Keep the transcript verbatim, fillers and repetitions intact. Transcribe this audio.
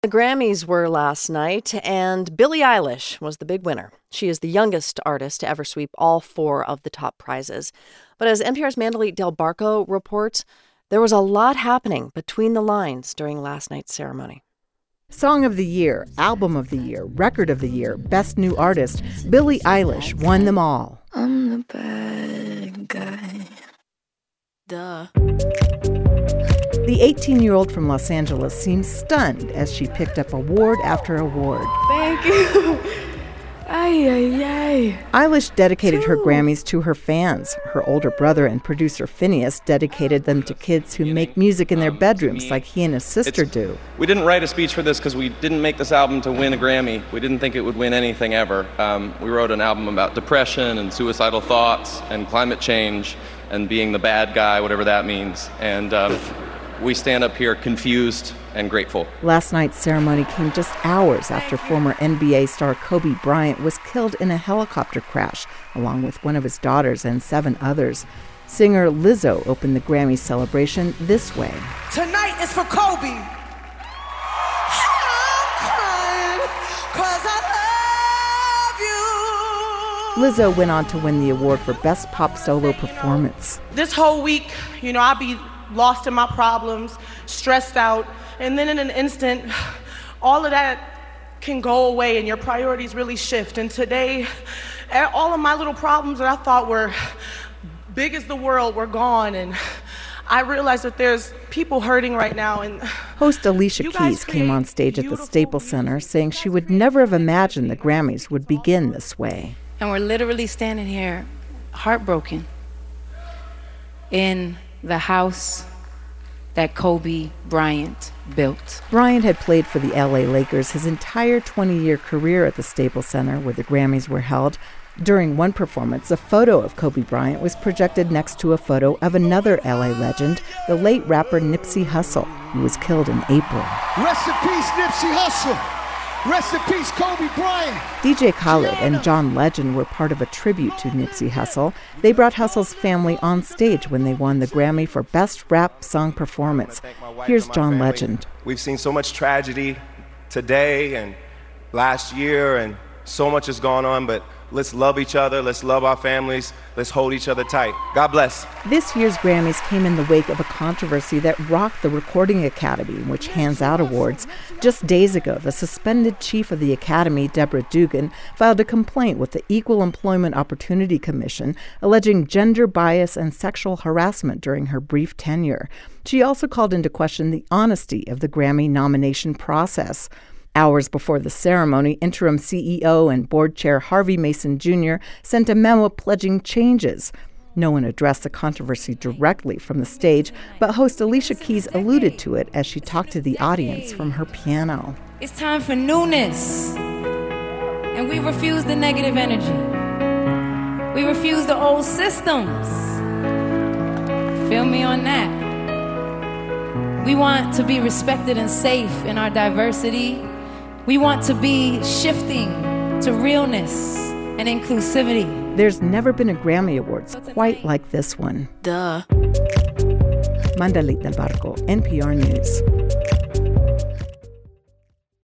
The Grammys were last night, and Billie Eilish was the big winner. She is the youngest artist to ever sweep all four of the top prizes. But as N P R's Mandalit Del Barco reports, there was a lot happening between the lines during last night's ceremony. Song of the Year, Album of the Year, Record of the Year, Best New Artist, Billie Eilish won them all. I'm the bad guy. Duh. The eighteen-year-old from Los Angeles seems stunned as she picked up award after award. Thank you. Ay, ay, ay. Eilish dedicated her Grammys to her fans. Her older brother and producer Phineas dedicated them to kids who make music in their bedrooms like he and his sister do. We didn't write a speech for this because we didn't make this album to win a Grammy. We didn't think it would win anything ever. Um, we wrote an album about depression and suicidal thoughts and climate change and being the bad guy, whatever that means. And um, we stand up here confused and grateful. Last night's ceremony came just hours after former N B A star Kobe Bryant was killed in a helicopter crash, along with one of his daughters and seven others. Singer Lizzo opened the Grammy celebration this way. Tonight is for Kobe. I'm crying 'cause I love you. Lizzo went on to win the award for Best Pop Solo Performance. This whole week, you know, I'll be lost in my problems, stressed out, and then in an instant, all of that can go away and your priorities really shift. And today, all of my little problems that I thought were big as the world were gone, and I realized that there's people hurting right now. And host Alicia Keys came on stage at the Staples Center saying she would never have imagined the Grammys would begin this way. And we're literally standing here heartbroken in the house that Kobe Bryant built. Bryant had played for the L A Lakers his entire twenty-year career at the Staples Center, where the Grammys were held. During one performance, a photo of Kobe Bryant was projected next to a photo of another L A legend, the late rapper Nipsey Hussle, who was killed in April. Rest in peace, Nipsey Hussle. Rest in peace, Kobe Bryant. D J Khaled and John Legend were part of a tribute to Nipsey Hussle. They brought Hussle's family on stage when they won the Grammy for Best Rap Song Performance. Here's John Legend. We've seen so much tragedy today and last year, and so much has gone on, but let's love each other, let's love our families, let's hold each other tight. God bless. This year's Grammys came in the wake of a controversy that rocked the Recording Academy, which hands out awards. Just days ago, the suspended chief of the Academy, Deborah Dugan, filed a complaint with the Equal Employment Opportunity Commission, alleging gender bias and sexual harassment during her brief tenure. She also called into question the honesty of the Grammy nomination process. Hours before the ceremony, interim C E O and board chair Harvey Mason Junior sent a memo pledging changes. No one addressed the controversy directly from the stage, but host Alicia Keys alluded to it as she talked to the audience from her piano. It's time for newness, and we refuse the negative energy. We refuse the old systems. Feel me on that. We want to be respected and safe in our diversity. We want to be shifting to realness and inclusivity. There's never been a Grammy Awards quite like this one. Duh. Mandalit Del Barco, N P R News.